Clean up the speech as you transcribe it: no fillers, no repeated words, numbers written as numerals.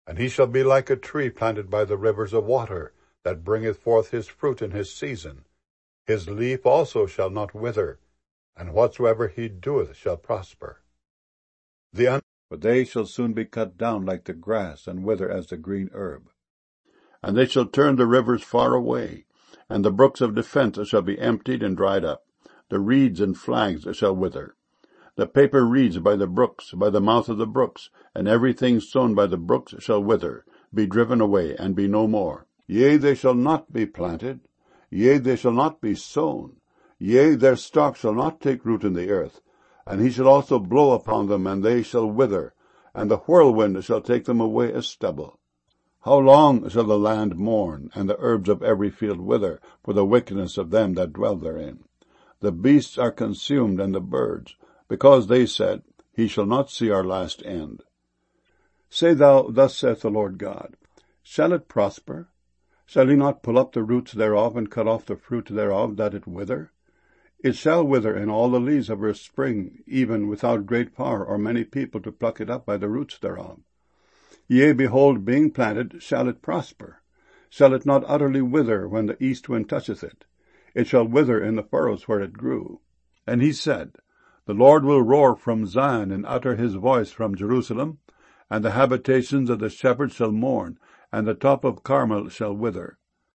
And he shall be like a tree planted by the rivers of water, that bringeth forth his fruit in his season. His leaf also shall not wither, and whatsoever he doeth shall prosper. But they shall soon be cut down like the grass, and wither as the green herb. And they shall turn the rivers far away, and the brooks of defence shall be emptied and dried up. The reeds and flags shall wither. The paper reeds by the brooks, by the mouth of the brooks, and everything sown by the brooks shall wither, be driven away, and be no more. Yea, they shall not be planted, yea, they shall not be sown, yea, their stalk shall not take root in the earth. And he shall also blow upon them, and they shall wither, and the whirlwind shall take them away as stubble. How long shall the land mourn, and the herbs of every field wither, for the wickedness of them that dwell therein? The beasts are consumed, and the birds, because they said, He shall not see our last end. Say thou, Thus saith the Lord God, Shall it prosper? Shall he not pull up the roots thereof, and cut off the fruit thereof, that it wither? It shall wither in all the leaves of her spring, even without great power or many people to pluck it up by the roots thereof. Yea, behold, being planted, shall it prosper? Shall it not utterly wither when the east wind toucheth it? It shall wither in the furrows where it grew. And he said, The Lord will roar from Zion, and utter his voice from Jerusalem, and the habitations of the shepherds shall mourn, and the top of Carmel shall wither.